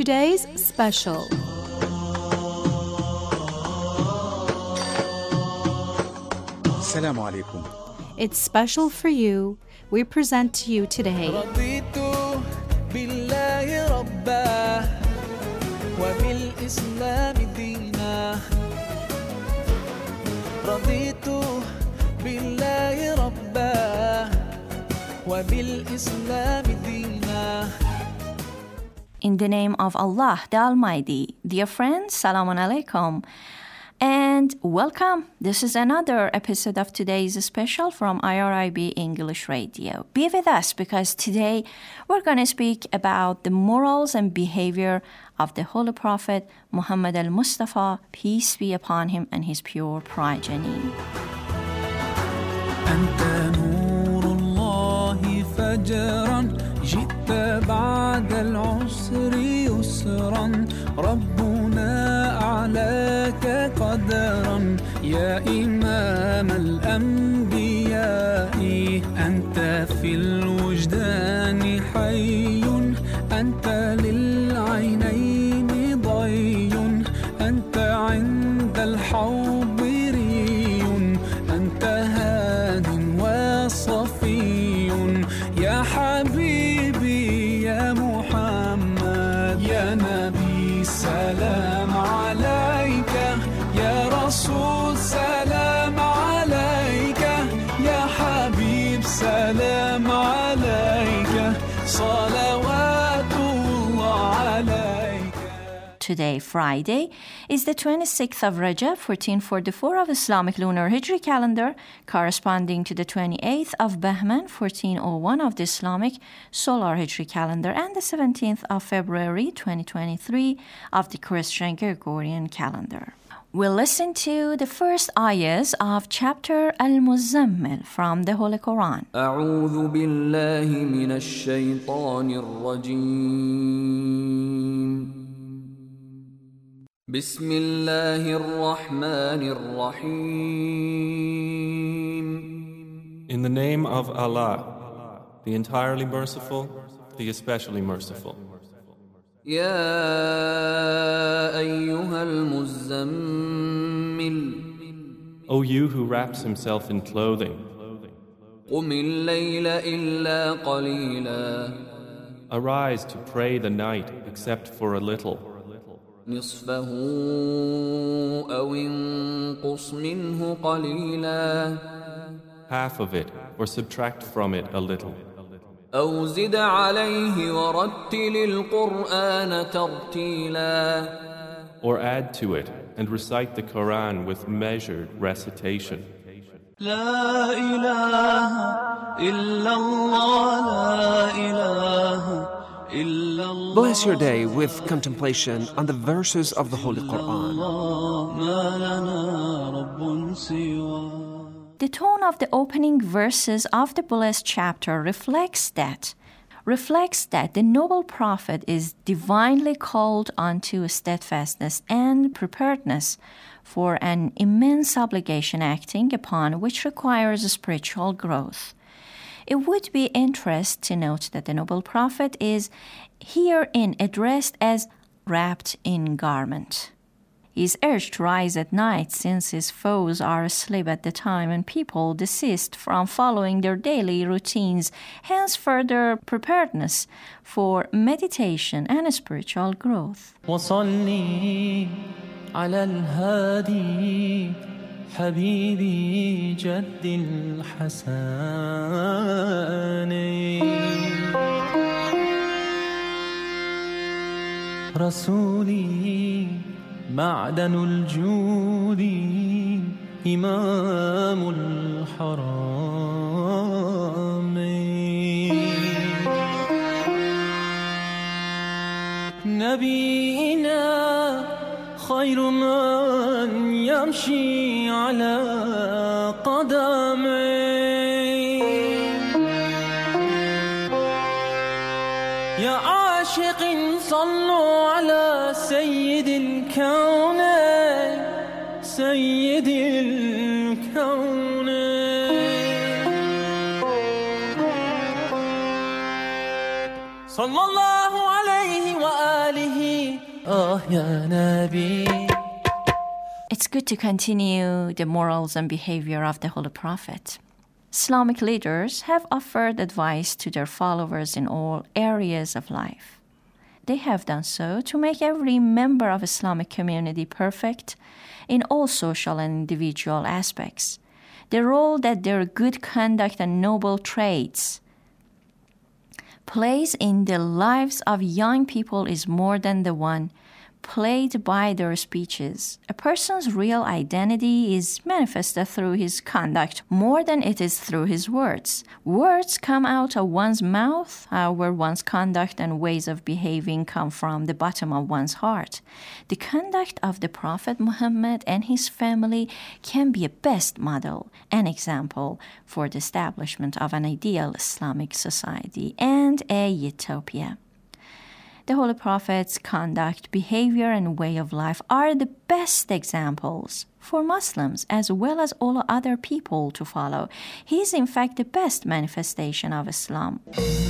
today's special. Assalamu alaikum. It's special for you. We present to you today رضيت بالله ربا وبالإسلام دينا رضيت بالله ربا وبالإسلام دينا. In the name of Allah, the Almighty. Dear friends, Salamun Alaikum. And welcome. This is another episode of today's special from IRIB English Radio. Be with us because today we're going to speak about the morals and behavior of the Holy Prophet Muhammad al-Mustafa, peace be upon him, and his pure progeny. أنت نور الله فجرا جئت بعد العسر يسرا ربنا أعلاك قدرا يا إمام الأنبياء أنت في الوجدان حي أنت للعينين ضي أنت عند الحوض ري أنت هاد وصفي يا حبيبي يا محمد يا نبي سلام عليك يا رسول سلام عليك يا حبيب سلام عليك صلوات الله عليك. Today, Friday, is the 26th of Rajab, 1444 of Islamic lunar Hijri calendar, corresponding to the 28th of Bahman, 1401 of the Islamic solar Hijri calendar, and the 17th of February, 2023 of the Christian Gregorian calendar. We'll listen to the first ayahs of chapter Al-Muzammil from the Holy Quran. أعوذ بالله من الشيطان الرجيم بسم الله الرحمن الرحيم. In the name of Allah, the entirely merciful, the especially merciful. يا أيها المزمل O you who wraps himself in clothing, قم الليل إلا قليلا arise to pray the night except for a little. نصفه أو انقص منه قليلا Half of it, or subtract from it a little. أو زد عليه ورتل القرآن ترتيلا Or add to it and recite the Quran with measured recitation. لا إله إلا الله لا إله إلا الله. Bless your day with contemplation on the verses of the Holy Quran. ما لنا رب سواه. The tone of the opening verses of the blessed chapter reflects that the noble prophet is divinely called unto steadfastness and preparedness for an immense obligation acting upon which requires spiritual growth. It would be interesting to note that the noble prophet is herein addressed as wrapped in garment. He is urged to rise at night since his foes are asleep at the time and people desist from following their daily routines, hence further preparedness for meditation and spiritual growth. وصلي على الهادي حبيبي جد الحسن رسولي معدن الجود إمام الحرام نبينا خير من يمشي على قدمي يا عاشق صلوا على سيد الكون سيد الكون صلى الله عليه وآله الله يا نبي. It's good to continue the morals and behavior of the Holy Prophet. Islamic leaders have offered advice to their followers in all areas of life. They have done so to make every member of Islamic community perfect in all social and individual aspects. The role that their good conduct and noble traits plays in the lives of young people is more than the one played by their speeches. A person's real identity is manifested through his conduct more than it is through his words. Words come out of one's mouth, however one's conduct and ways of behaving come from the bottom of one's heart. The conduct of the Prophet Muhammad and his family can be a best model and example for the establishment of an ideal Islamic society and a utopia. The Holy Prophet's conduct, behavior, and way of life are the best examples for Muslims as well as all other people to follow. He is in fact the best manifestation of Islam.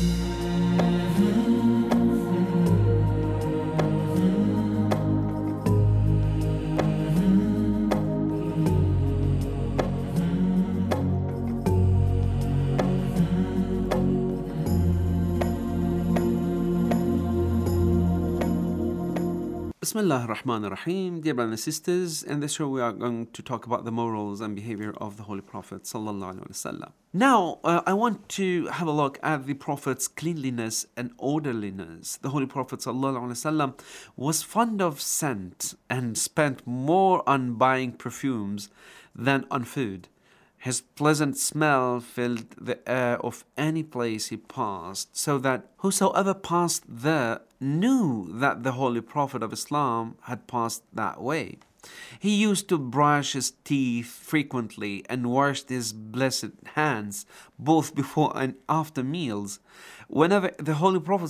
Bismillah ar-Rahman ar-Rahim. Dear brothers and sisters, in this show we are going to talk about the morals and behavior of the Holy Prophet sallallahu alaihi wasallam. Now, I want to have a look at the Prophet's cleanliness and orderliness. The Holy Prophet sallallahu alaihi wasallam was fond of scent and spent more on buying perfumes than on food. His pleasant smell filled the air of any place he passed, so that whosoever passed there knew that the Holy Prophet of Islam had passed that way. He used to brush his teeth frequently and washed his blessed hands both before and after meals. Whenever the Holy Prophet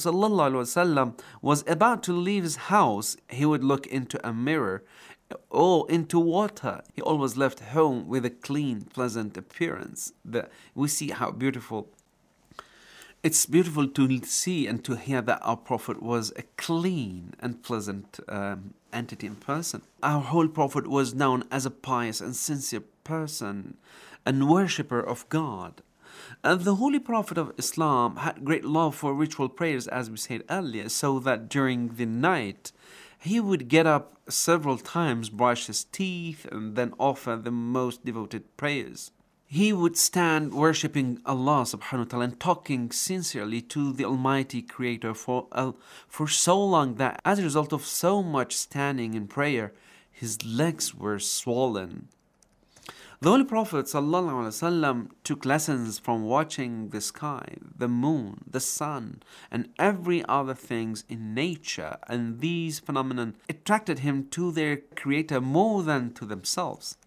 ﷺ was about to leave his house, he would look into a mirror or into water. He always left home with a clean, pleasant appearance. We see how beautiful. It's beautiful to see and to hear that our Prophet was a clean and pleasant entity and person. Our Holy Prophet was known as a pious and sincere person and worshipper of God. And the Holy Prophet of Islam had great love for ritual prayers, as we said earlier, so that during the night he would get up several times, brush his teeth, and then offer the most devoted prayers. He would stand worshipping Allah subhanahu wa ta'ala and talking sincerely to the Almighty Creator for so long that as a result of so much standing in prayer, his legs were swollen. The Holy Prophet ﷺ took lessons from watching the sky, the moon, the sun, and every other things in nature, and these phenomena attracted him to their Creator more than to themselves.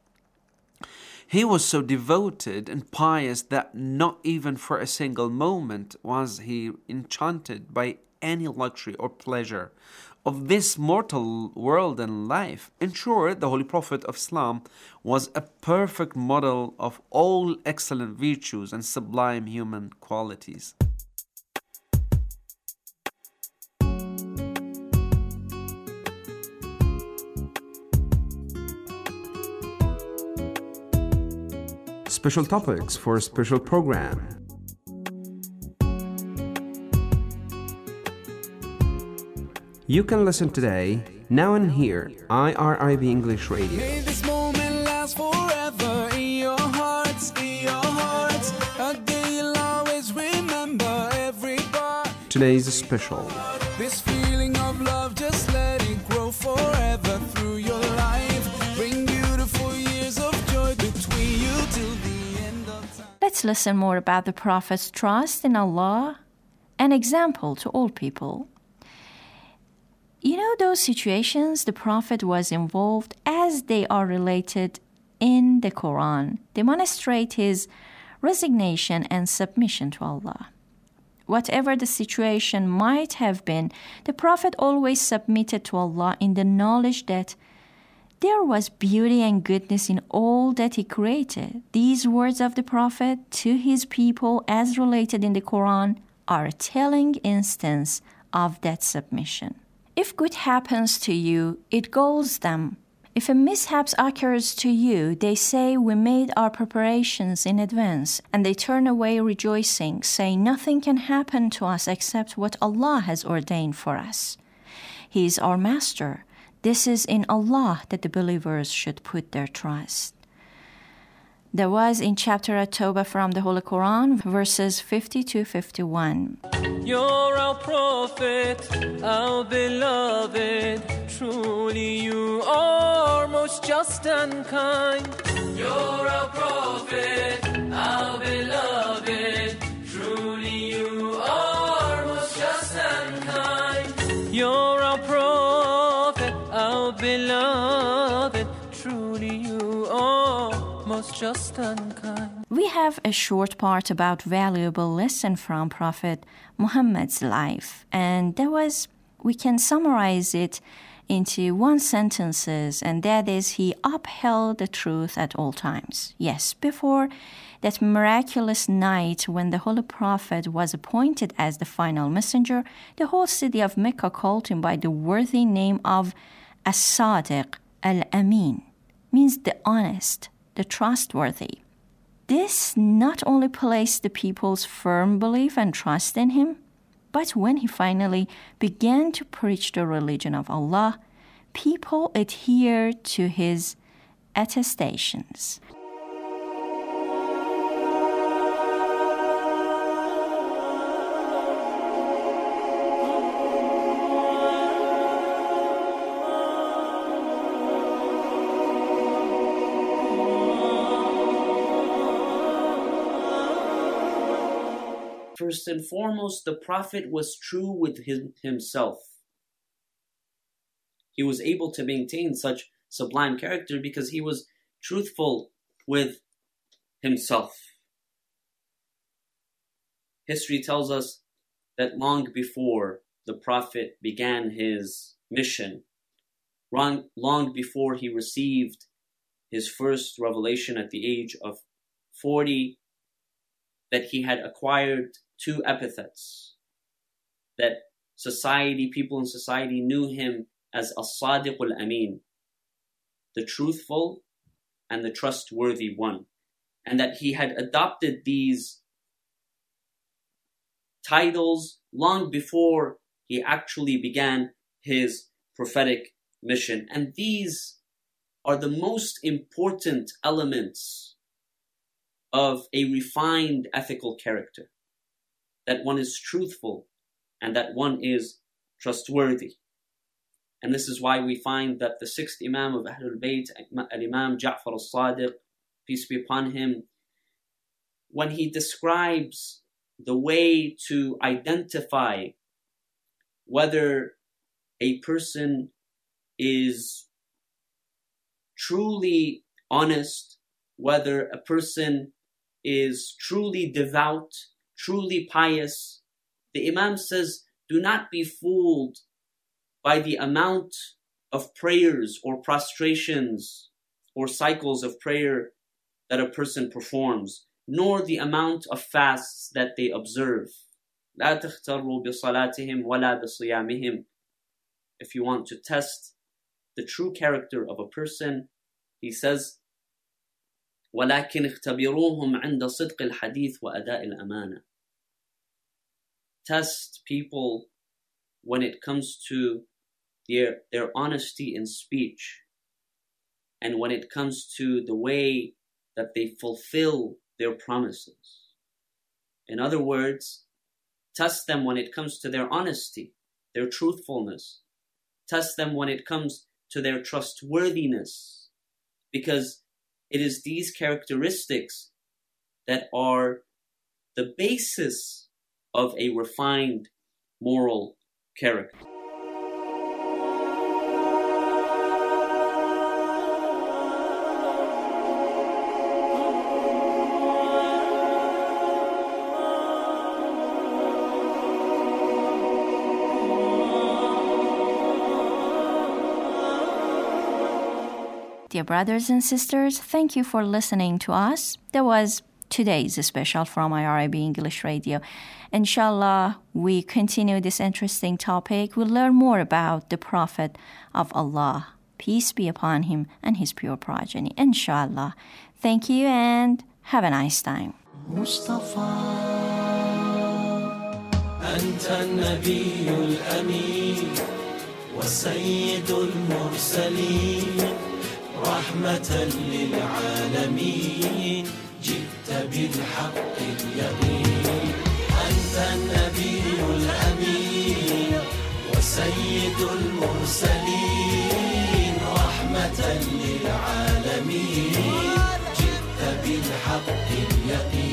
He was so devoted and pious that not even for a single moment was he enchanted by any luxury or pleasure of this mortal world and life. In short, the Holy Prophet of Islam was a perfect model of all excellent virtues and sublime human qualities. Special topics for a special program. You can listen today, now and here, IRIB English Radio. May this moment last forever in your hearts, a day you'll always remember every part. Today's special. This feeling of love, just let it grow forever through your life. Bring beautiful years of joy between you till the end of time. Let's listen more about the Prophet's trust in Allah, an example to all people. You know those situations the Prophet was involved as they are related in the Quran demonstrate his resignation and submission to Allah. Whatever the situation might have been, the Prophet always submitted to Allah in the knowledge that there was beauty and goodness in all that he created. These words of the Prophet to his people as related in the Quran are a telling instance of that submission. If good happens to you, it galls them. If a mishap occurs to you, they say we made our preparations in advance, and they turn away rejoicing, saying nothing can happen to us except what Allah has ordained for us. He is our master. This is in Allah that the believers should put their trust. There was in chapter At-Tawbah from the Holy Quran, verses 50 to 51. You're our prophet, our beloved. Truly you are most just and kind. You're our prophet, our beloved. Truly you are most just and kind. You're our prophet, our beloved. Truly you are most just and kind. We have a short part about valuable lesson from Prophet Muhammad's life, and we can summarize it into one sentence, and that is he upheld the truth at all times. Yes, before that miraculous night when the Holy Prophet was appointed as the final messenger, the whole city of Mecca called him by the worthy name of As-Sadiq Al-Amin, means the honest, the trustworthy. This not only placed the people's firm belief and trust in him, but when he finally began to preach the religion of Allah, people adhered to his attestations. First and foremost, the Prophet was true with himself. He was able to maintain such sublime character because he was truthful with himself. History tells us that long before the Prophet began his mission, long before he received his first revelation at the age of 40, that he had acquired two epithets, that people in society knew him as As-Sadiq Al-Amin, the truthful and the trustworthy one, and that he had adopted these titles long before he actually began his prophetic mission. And these are the most important elements of a refined ethical character, that one is truthful and that one is trustworthy. And this is why we find that the sixth Imam of Ahlul Bayt, Al-Imam Ja'far al-Sadiq, peace be upon him, when he describes the way to identify whether a person is truly honest, whether a person is truly devout, truly pious, the Imam says, do not be fooled by the amount of prayers or prostrations or cycles of prayer that a person performs, nor the amount of fasts that they observe. لا تغتروا بصلاتهم ولا بصيامهم. If you want to test the true character of a person, he says, ولكن اختبروهم عند صدق الحديث وأداء الأمانة. Test people when it comes to their honesty in speech, and when it comes to the way that they fulfill their promises. In other words, test them when it comes to their honesty, their truthfulness. Test them when it comes to their trustworthiness, because it is these characteristics that are the basis of a refined moral character. Dear brothers and sisters, thank you for listening to us. That was today's special from IRIB English Radio. Inshallah, we continue this interesting topic. We'll learn more about the Prophet of Allah, peace be upon him, and his pure progeny. Inshallah. Thank you and have a nice time. Mustafa, أنت النبي الأمين وسيد المرسلين رحمة للعالمين جئت بالحق اليقين أنت النبي الأمين وسيد المرسلين رحمة للعالمين جئت بالحق اليقين